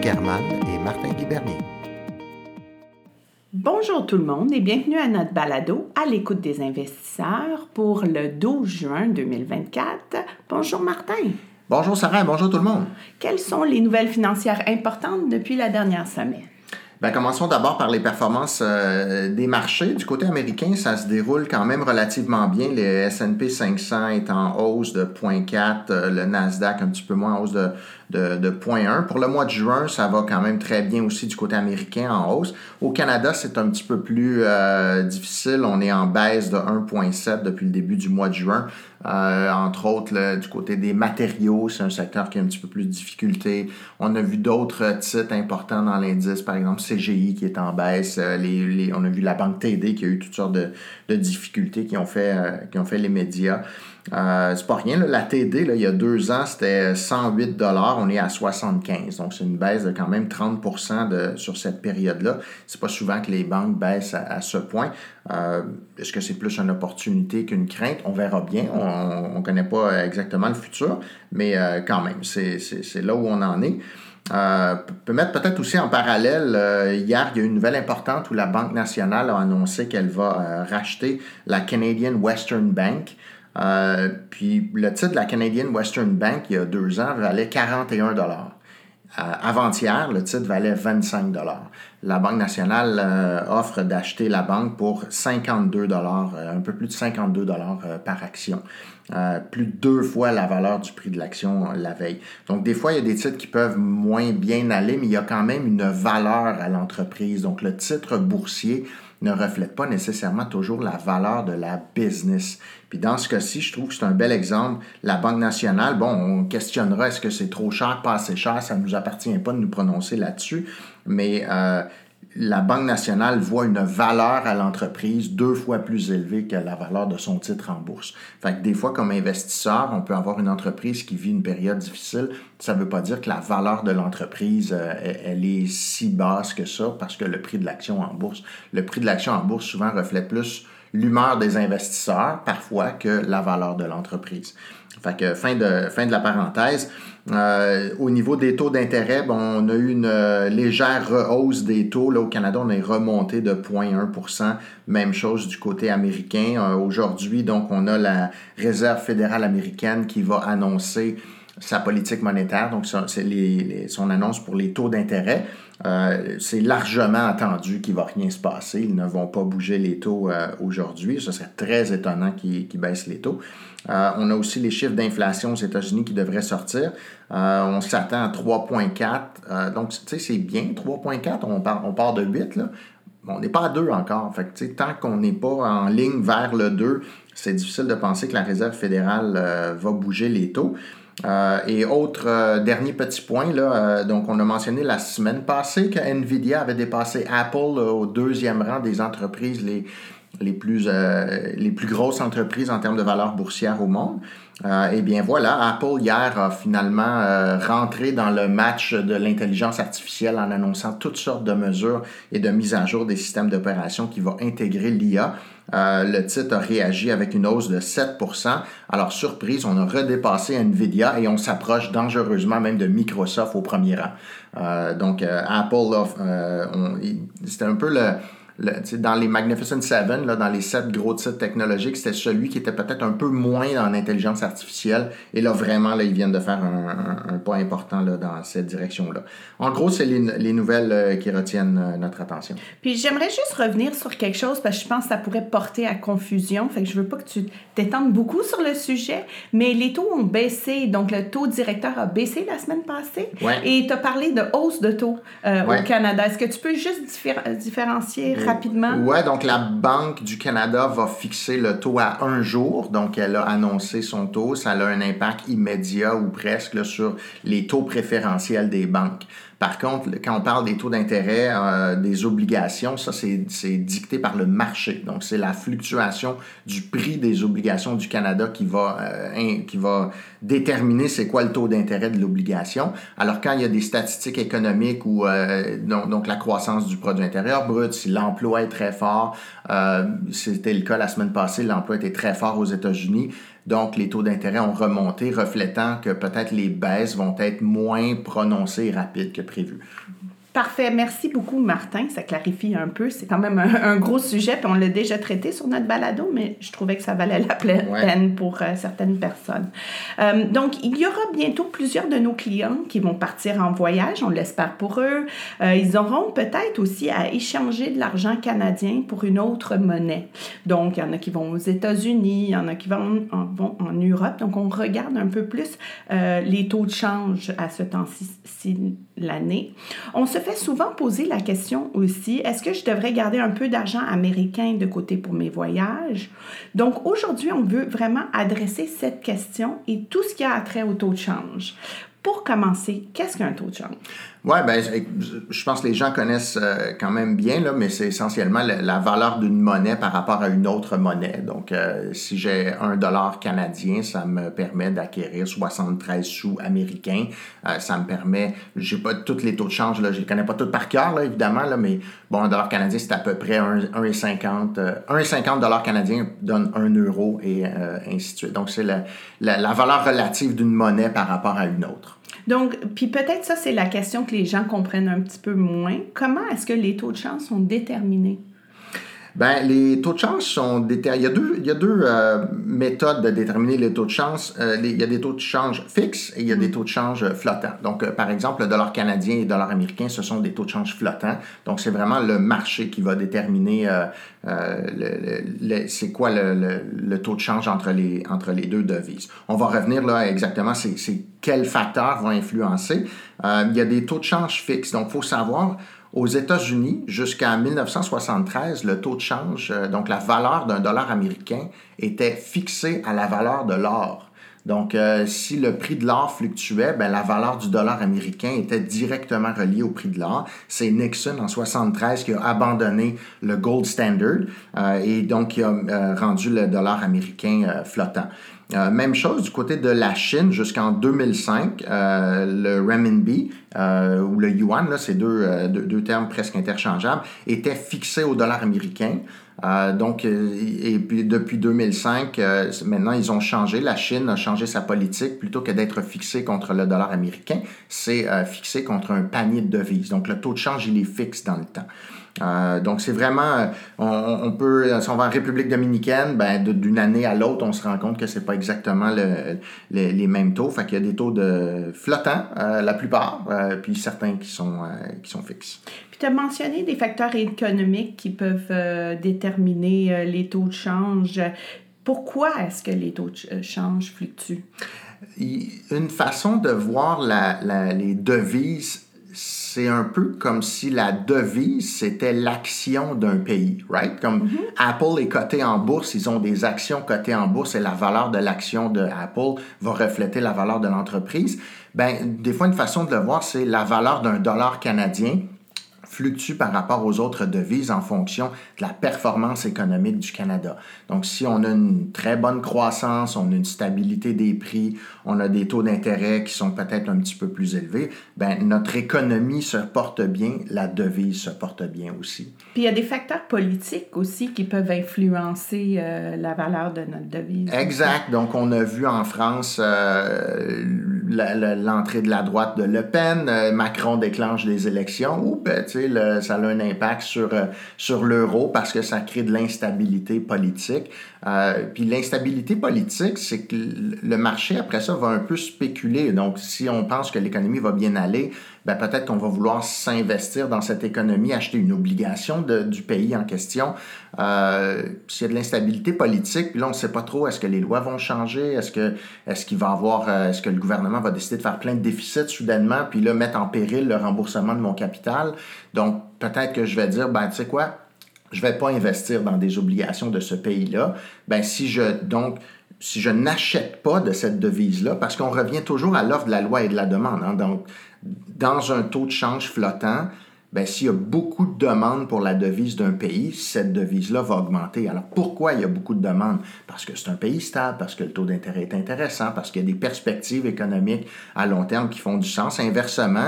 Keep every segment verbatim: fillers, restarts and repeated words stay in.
Véronique Herman et Martin Guy-Bernier. Bonjour tout le monde et bienvenue à notre balado à l'écoute des investisseurs pour le douze juin deux mille vingt-quatre. Bonjour Martin. Bonjour Sarah, bonjour tout le monde. Quelles sont les nouvelles financières importantes depuis la dernière semaine? Bien, commençons d'abord par les performances euh, des marchés. Du côté américain, ça se déroule quand même relativement bien. Le S and P cinq cents est en hausse de zéro virgule quatre, euh, le Nasdaq un petit peu moins en hausse de, de, de zéro virgule un. Pour le mois de juin, ça va quand même très bien aussi du côté américain en hausse. Au Canada, c'est un petit peu plus euh, difficile. On est en baisse de un virgule sept depuis le début du mois de juin. Euh, entre autres, là, du côté des matériaux, c'est un secteur qui a un petit peu plus de difficultés. On a vu d'autres titres importants dans l'indice, par exemple C G I qui est en baisse. Euh, les, les, on a vu la banque T D qui a eu toutes sortes de, de difficultés qui ont fait, euh, qui ont fait les médias. Euh, c'est pas rien, là, la T D, là, il y a deux ans, c'était cent huit dollars, on est à soixante-quinze. Donc, c'est une baisse de quand même trente pour cent de, sur cette période-là. C'est pas souvent que les banques baissent à, à ce point. Euh, est-ce que c'est plus une opportunité qu'une crainte? On verra bien. On ne connaît pas exactement le futur, mais euh, quand même, c'est, c'est, c'est là où on en est. Euh, peut mettre peut-être aussi en parallèle, euh, hier, il y a une nouvelle importante où la Banque nationale a annoncé qu'elle va euh, racheter la Canadian Western Bank. Euh, puis le titre de la Canadian Western Bank, il y a deux ans, valait quarante et un dollars. Euh, avant-hier, le titre valait vingt-cinq dollars. La Banque nationale euh, offre d'acheter la banque pour cinquante-deux dollars, euh, un peu plus de cinquante-deux dollars euh, par action. Euh, plus de deux fois la valeur du prix de l'action euh, la veille. Donc, des fois, il y a des titres qui peuvent moins bien aller, mais il y a quand même une valeur à l'entreprise. Donc, le titre boursier ne reflète pas nécessairement toujours la valeur de la business. Puis dans ce cas-ci, je trouve que c'est un bel exemple. La Banque nationale, bon, on questionnera est-ce que c'est trop cher, pas assez cher, ça ne nous appartient pas de nous prononcer là-dessus, mais euh, la Banque nationale voit une valeur à l'entreprise deux fois plus élevée que la valeur de son titre en bourse. Fait que des fois, comme investisseur, on peut avoir une entreprise qui vit une période difficile. Ça ne veut pas dire que la valeur de l'entreprise, euh, elle est si basse que ça parce que le prix de l'action en bourse, le prix de l'action en bourse souvent reflète plus l'humeur des investisseurs parfois que la valeur de l'entreprise. Fait que fin de, fin de la parenthèse. Euh, au niveau des taux d'intérêt, bon, on a eu une euh, légère rehausse des taux. Là, au Canada, on est remonté de zéro virgule un pour cent. Même chose du côté américain. Euh, aujourd'hui, donc, on a la Réserve fédérale américaine qui va annoncer sa politique monétaire, donc c'est les, les, son annonce pour les taux d'intérêt. Euh, c'est largement attendu qu'il ne va rien se passer. Ils ne vont pas bouger les taux euh, aujourd'hui. Ce serait très étonnant qu'ils, qu'ils baissent les taux. Euh, on a aussi les chiffres d'inflation aux États-Unis qui devraient sortir. Euh, on s'attend à trois virgule quatre. Euh, donc, tu sais, c'est bien, trois virgule quatre. On part, on part de huit, là. Bon, on n'est pas à deux encore. Fait que, tu sais, tant qu'on n'est pas en ligne vers le deux, c'est difficile de penser que la Réserve fédérale euh, va bouger les taux. Euh, et autre euh, dernier petit point, là, euh, donc on a mentionné la semaine passée que Nvidia avait dépassé Apple là, au deuxième rang des entreprises les, les, plus, euh, les plus grosses entreprises en termes de valeur boursière au monde. Euh, et bien voilà, Apple hier a finalement euh, rentré dans le match de l'intelligence artificielle en annonçant toutes sortes de mesures et de mises à jour des systèmes d'opération qui vont intégrer l'I A. Euh, le titre a réagi avec une hausse de sept pour cent. Alors, surprise, on a redépassé Nvidia et on s'approche dangereusement même de Microsoft au premier rang. Euh, donc, euh, Apple, là, euh, on, c'était un peu le... Le, dans les Magnificent Seven, là, dans les sept gros titres technologiques, c'était celui qui était peut-être un peu moins dans l'intelligence artificielle. Et là, vraiment, là, ils viennent de faire un, un, un pas important là, dans cette direction-là. En gros, c'est les, les nouvelles euh, qui retiennent euh, notre attention. Puis j'aimerais juste revenir sur quelque chose parce que je pense que ça pourrait porter à confusion. Fait que je veux pas que tu t'étendes beaucoup sur le sujet, mais les taux ont baissé. Donc, le taux directeur a baissé la semaine passée. Ouais. Et tu as parlé de hausse de taux euh, ouais. au Canada. Est-ce que tu peux juste diffé- différencier rapidement? Oui, donc la Banque du Canada va fixer le taux à un jour. Donc, elle a annoncé son taux. Ça a un impact immédiat ou presque là, sur les taux préférentiels des banques. Par contre, quand on parle des taux d'intérêt, euh, des obligations, ça, c'est, c'est dicté par le marché. Donc, c'est la fluctuation du prix des obligations du Canada qui va, euh, in, qui va déterminer c'est quoi le taux d'intérêt de l'obligation. Alors, quand il y a des statistiques économiques ou euh, donc, donc la croissance du produit intérieur brut, si l'emploi est très fort, euh, c'était le cas la semaine passée, l'emploi était très fort aux États-Unis, Donc, les taux d'intérêt ont remonté, reflétant que peut-être les baisses vont être moins prononcées et rapides que prévu. Parfait. Merci beaucoup, Martin. Ça clarifie un peu. C'est quand même un, un gros sujet, puis on l'a déjà traité sur notre balado, mais je trouvais que ça valait la peine ouais. pour euh, certaines personnes. Euh, donc, il y aura bientôt plusieurs de nos clients qui vont partir en voyage, on l'espère pour eux. Euh, ils auront peut-être aussi à échanger de l'argent canadien pour une autre monnaie. Donc, il y en a qui vont aux États-Unis, il y en a qui vont en, vont en Europe. Donc, on regarde un peu plus euh, les taux de change à ce temps-ci l'année. On se fait souvent poser la question aussi, est-ce que je devrais garder un peu d'argent américain de côté pour mes voyages? Donc, aujourd'hui, on veut vraiment adresser cette question et tout ce qui a trait au taux de change. Pour commencer, qu'est-ce qu'un taux de change? Oui, bien, je pense que les gens connaissent quand même bien, là, mais c'est essentiellement la, la valeur d'une monnaie par rapport à une autre monnaie. Donc, euh, si j'ai un dollar canadien, ça me permet d'acquérir soixante-treize sous américains. Euh, ça me permet, j'ai pas tous les taux de change, là, je les connais pas tous par cœur, là, évidemment, là, mais bon, un dollar canadien, c'est à peu près un virgule cinquante. Euh, un virgule cinquante dollars canadiens donne un euro et euh, ainsi de suite. Donc, c'est la, la, la valeur relative d'une monnaie par rapport à une autre. Donc, puis peut-être ça, c'est la question que les gens comprennent un petit peu moins. Comment est-ce que les taux de change sont déterminés? Bien, les taux de change sont déterminés. Il y a deux, il y a deux euh, méthodes de déterminer les taux de change. Euh, les, il y a des taux de change fixes et il y a des taux de change flottants. Donc, euh, par exemple, le dollar canadien et le dollar américain, ce sont des taux de change flottants. Donc, c'est vraiment le marché qui va déterminer euh, euh, le, le, le, c'est quoi le, le, le taux de change entre les, entre les deux devises. On va revenir là exactement, c'est, c'est quels facteurs vont influencer. Euh, il y a des taux de change fixes. Donc, il faut savoir... Aux États-Unis, jusqu'en dix-neuf cent soixante-treize, le taux de change, euh, donc la valeur d'un dollar américain, était fixé à la valeur de l'or. Donc, euh, si le prix de l'or fluctuait, ben, la valeur du dollar américain était directement reliée au prix de l'or. C'est Nixon, en soixante-treize, qui a abandonné le gold standard euh, et donc qui a euh, rendu le dollar américain euh, flottant. Euh, même chose du côté de la Chine jusqu'en deux mille cinq, euh, le renminbi euh, ou le yuan, là, c'est deux, euh, deux, deux termes presque interchangeables, était fixé au dollar américain. Euh, donc, et, et puis depuis deux mille cinq, euh, maintenant ils ont changé. La Chine a changé sa politique. Plutôt que d'être fixé contre le dollar américain, c'est euh, fixé contre un panier de devises. Donc, le taux de change, il est fixe dans le temps. Euh, donc, c'est vraiment, on, on peut, si on va en République dominicaine, ben, de, d'une année à l'autre, on se rend compte que c'est pas exactement le, le, les mêmes taux. Fait qu'il y a des taux de flottants, euh, la plupart, euh, puis certains qui sont, euh, qui sont fixes. Puis tu as mentionné des facteurs économiques qui peuvent euh, déterminer euh, les taux de change. Pourquoi est-ce que les taux de change fluctuent? Une façon de voir la, la, les devises, c'est un peu comme si la devise, c'était l'action d'un pays, right? Comme mm-hmm. Apple est coté en bourse, ils ont des actions cotées en bourse et la valeur de l'action de Apple va refléter la valeur de l'entreprise. Ben, des fois, une façon de le voir, c'est la valeur d'un dollar canadien fluctue par rapport aux autres devises en fonction de la performance économique du Canada. Donc, si on a une très bonne croissance, on a une stabilité des prix, on a des taux d'intérêt qui sont peut-être un petit peu plus élevés, ben notre économie se porte bien, la devise se porte bien aussi. Puis, il y a des facteurs politiques aussi qui peuvent influencer euh, la valeur de notre devise. Exact. Donc, on a vu en France euh, la, la, l'entrée de la droite de Le Pen, euh, Macron déclenche des élections, ou ben, tu sais, Le, ça a un impact sur, euh, sur l'euro parce que ça crée de l'instabilité politique. Euh, puis l'instabilité politique, c'est que le marché, après ça, va un peu spéculer. Donc, si on pense que l'économie va bien aller, ben peut-être qu'on va vouloir s'investir dans cette économie, acheter une obligation de, du pays en question. Euh, s'il y a de l'instabilité politique, puis là, on ne sait pas trop, est-ce que les lois vont changer? Est-ce que, est-ce qu'il va avoir, euh, est-ce que le gouvernement va décider de faire plein de déficits soudainement, puis là, mettre en péril le remboursement de mon capital? Donc, peut-être que je vais dire, ben tu sais quoi, je ne vais pas investir dans des obligations de ce pays-là. Ben si je, donc, si je n'achète pas de cette devise-là, parce qu'on revient toujours à l'offre de la loi et de la demande, hein, donc, dans un taux de change flottant, ben, s'il y a beaucoup de demandes pour la devise d'un pays, cette devise-là va augmenter. Alors, pourquoi il y a beaucoup de demandes? Parce que c'est un pays stable, parce que le taux d'intérêt est intéressant, parce qu'il y a des perspectives économiques à long terme qui font du sens. Inversement,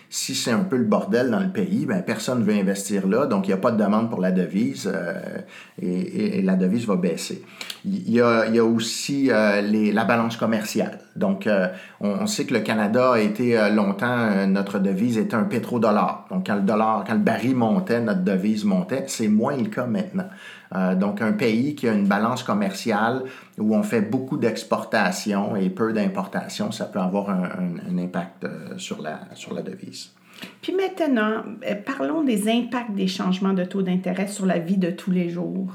Si c'est un peu le bordel dans le pays, ben personne ne veut investir là, donc il n'y a pas de demande pour la devise euh, et, et, et la devise va baisser. Il y a, il y a aussi euh, les, la balance commerciale. Donc, euh, on, on sait que le Canada a été euh, longtemps, euh, notre devise était un pétrodollar. Donc, quand le dollar, quand le baril montait, notre devise montait. C'est moins le cas maintenant. Euh, donc, un pays qui a une balance commerciale où on fait beaucoup d'exportations et peu d'importations, ça peut avoir un, un, un impact euh, sur la, sur la devise. Puis maintenant, parlons des impacts des changements de taux d'intérêt sur la vie de tous les jours.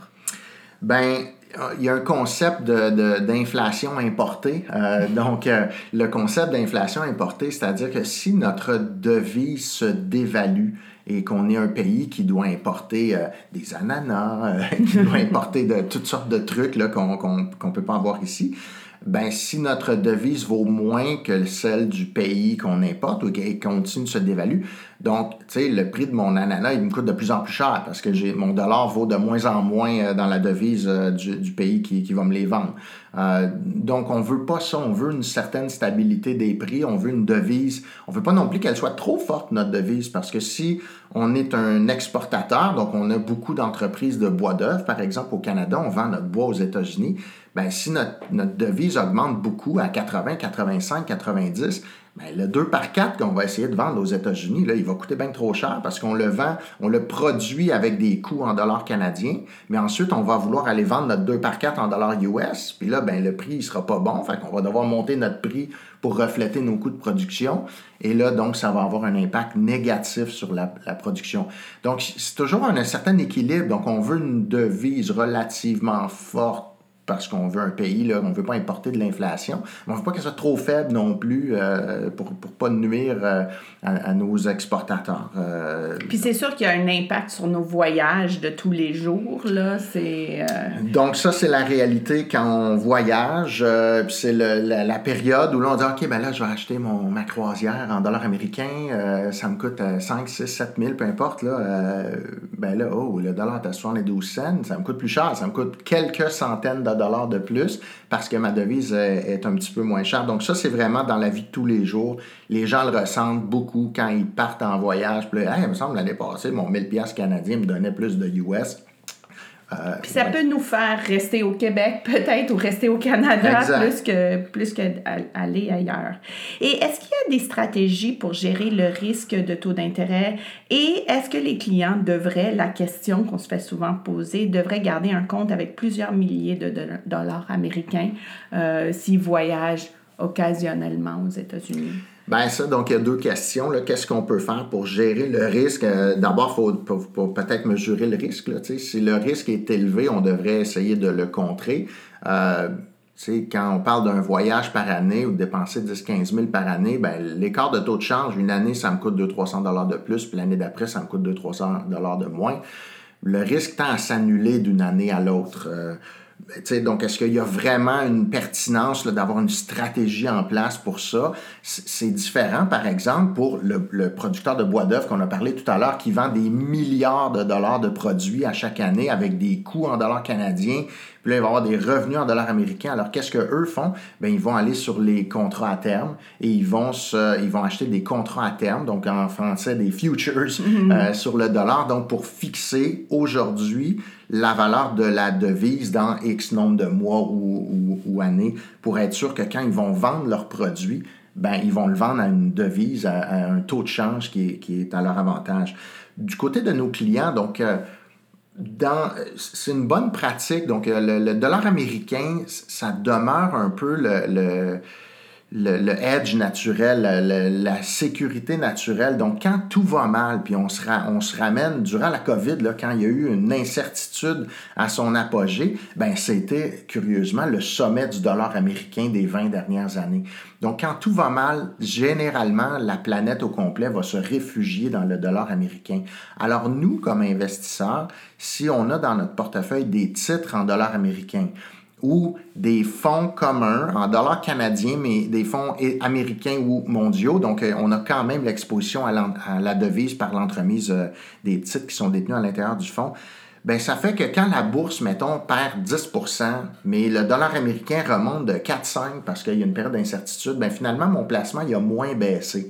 Bien, il y a un concept de, de, d'inflation importée. Euh, donc, euh, le concept d'inflation importée, c'est-à-dire que si notre devise se dévalue et qu'on est un pays qui doit importer euh, des ananas, euh, qui doit importer de toutes sortes de trucs là, qu'on qu'on, qu'on peut pas avoir ici, ben si notre devise vaut moins que celle du pays qu'on importe ou qu'elle continue de se dévalue, donc, tu sais, le prix de mon ananas, il me coûte de plus en plus cher parce que j'ai, mon dollar vaut de moins en moins dans la devise euh, du, du pays qui, qui va me les vendre. Euh, donc, on veut pas ça. On veut une certaine stabilité des prix. On veut une devise. On veut pas non plus qu'elle soit trop forte, notre devise, parce que si on est un exportateur, donc on a beaucoup d'entreprises de bois d'œuvre, par exemple, au Canada, on vend notre bois aux États-Unis, ben si notre, notre devise augmente beaucoup à quatre-vingts, quatre-vingt-cinq, quatre-vingt-dix, ben le deux par quatre qu'on va essayer de vendre aux États-Unis, là, il va coûter bien trop cher parce qu'on le vend, on le produit avec des coûts en dollars canadiens, mais ensuite, on va vouloir aller vendre notre deux par quatre en dollars U S, puis là, ben le prix, il sera pas bon, fait qu'on va devoir monter notre prix pour refléter nos coûts de production, et là, donc, ça va avoir un impact négatif sur la, la production. Donc, c'est toujours un, un certain équilibre, donc on veut une devise relativement forte, parce qu'on veut un pays, là, on ne veut pas importer de l'inflation, mais on ne veut pas qu'elle soit trop faible non plus euh, pour ne pas nuire euh, à, à nos exportateurs. Euh, Puis c'est sûr qu'il y a un impact sur nos voyages de tous les jours, là, c'est... Euh... Donc ça, c'est la réalité quand on voyage, euh, puis c'est le, la, la période où là, on dit « OK, ben là, je vais acheter mon, ma croisière en dollars américains, euh, ça me coûte cinq, six, sept mille, peu importe, là, euh, ben là, oh, le dollar est à soixante-douze cents, ça me coûte plus cher, ça me coûte quelques centaines de dollars de plus parce que ma devise est, est un petit peu moins chère. Donc ça, c'est vraiment dans la vie de tous les jours. Les gens le ressentent beaucoup quand ils partent en voyage. Puis là, hey, il me semble l'année passée, mon mille dollars canadien me donnait plus de U S. Euh, Puis ça ouais. peut nous faire rester au Québec peut-être ou rester au Canada exact. plus que plus que aller ailleurs. Et est-ce qu'il y a des stratégies pour gérer le risque de taux d'intérêt et est-ce que les clients devraient, la question qu'on se fait souvent poser, devraient garder un compte avec plusieurs milliers de dollars américains euh, s'ils voyagent occasionnellement aux États-Unis? Bien, ça, donc, il y a deux questions. Là. Qu'est-ce qu'on peut faire pour gérer le risque? Euh, d'abord, il faut, faut peut-être mesurer le risque. Là, si le risque est élevé, on devrait essayer de le contrer. Euh, quand on parle d'un voyage par année ou de dépenser dix à quinze mille par année, ben, l'écart de taux de change, une année, ça me coûte deux cents à trois cents dollars de plus, puis l'année d'après, ça me coûte deux à trois cents dollars de moins. Le risque tend à s'annuler d'une année à l'autre. Euh, T'sais, donc, est-ce qu'il y a vraiment une pertinence là, d'avoir une stratégie en place pour ça? C'est différent, par exemple, pour le, le producteur de bois d'œuvre qu'on a parlé tout à l'heure, qui vend des milliards de dollars de produits à chaque année avec des coûts en dollars canadiens. Puis là, il va avoir des revenus en dollars américains. Alors, qu'est-ce qu'eux font? Bien, ils vont aller sur les contrats à terme et ils vont, se, ils vont acheter des contrats à terme, donc en français, des futures mm-hmm. euh, sur le dollar, donc pour fixer aujourd'hui la valeur de la devise dans X nombre de mois ou, ou, ou années pour être sûr que quand ils vont vendre leurs produits, ben, ils vont le vendre à une devise, à, à un taux de change qui est, qui est à leur avantage. Du côté de nos clients, donc, euh, dans, c'est une bonne pratique. Donc, le, le dollar américain, ça demeure un peu le... le Le, le edge naturel, le, la sécurité naturelle. Donc, quand tout va mal, puis on se, ra, on se ramène, durant la COVID, là, quand il y a eu une incertitude à son apogée, ben c'était, curieusement, le sommet du dollar américain des vingt dernières années. Donc, quand tout va mal, généralement, la planète au complet va se réfugier dans le dollar américain. Alors, nous, comme investisseurs, si on a dans notre portefeuille des titres en dollars américains, ou des fonds communs en dollars canadiens, mais des fonds américains ou mondiaux. Donc, on a quand même l'exposition à, à la devise par l'entremise euh, des titres qui sont détenus à l'intérieur du fonds. Bien, ça fait que quand la bourse, mettons, perd dix pour cent, mais le dollar américain remonte de quatre à cinq parce qu'il y a une période d'incertitude, bien, finalement, mon placement, il a moins baissé.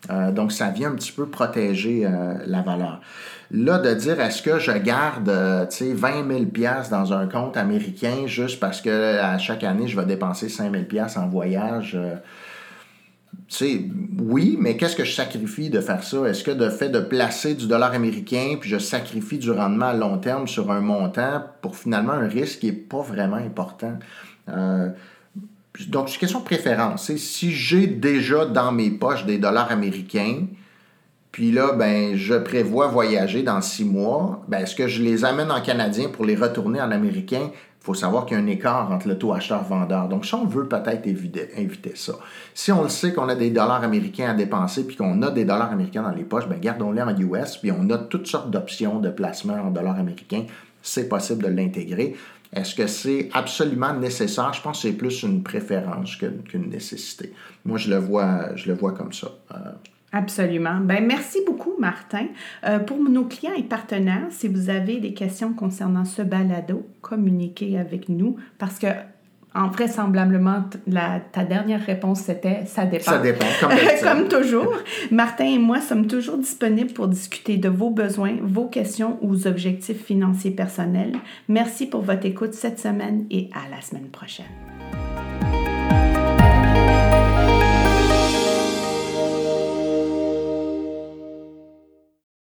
Euh, donc, ça vient un petit peu protéger euh, la valeur. Là, de dire, est-ce que je garde euh, vingt mille dollars dans un compte américain juste parce que à chaque année, je vais dépenser cinq mille dollars en voyage? Euh, tu sais, oui, mais qu'est-ce que je sacrifie de faire ça? Est-ce que de fait de placer du dollar américain, puis je sacrifie du rendement à long terme sur un montant pour finalement un risque qui n'est pas vraiment important? Euh, donc, c'est une question de préférence. T'sais, si j'ai déjà dans mes poches des dollars américains, puis là, ben, je prévois voyager dans six mois, ben, est-ce que je les amène en canadien pour les retourner en américain? Il faut savoir qu'il y a un écart entre le taux acheteur-vendeur. Donc, si on veut peut-être éviter, éviter ça. Si on le sait qu'on a des dollars américains à dépenser puis qu'on a des dollars américains dans les poches, ben, gardons-les en U S, puis on a toutes sortes d'options de placement en dollars américains. C'est possible de l'intégrer. Est-ce que c'est absolument nécessaire? Je pense que c'est plus une préférence qu'une nécessité. Moi, je le vois, je le vois comme ça. Euh, Absolument. Ben merci beaucoup, Martin. Euh, pour nos clients et partenaires, si vous avez des questions concernant ce balado, communiquez avec nous parce que en vraisemblablement, la, ta dernière réponse, c'était « ça dépend ». Ça dépend, comme, comme toujours. Martin et moi sommes toujours disponibles pour discuter de vos besoins, vos questions ou objectifs financiers personnels. Merci pour votre écoute cette semaine et à la semaine prochaine.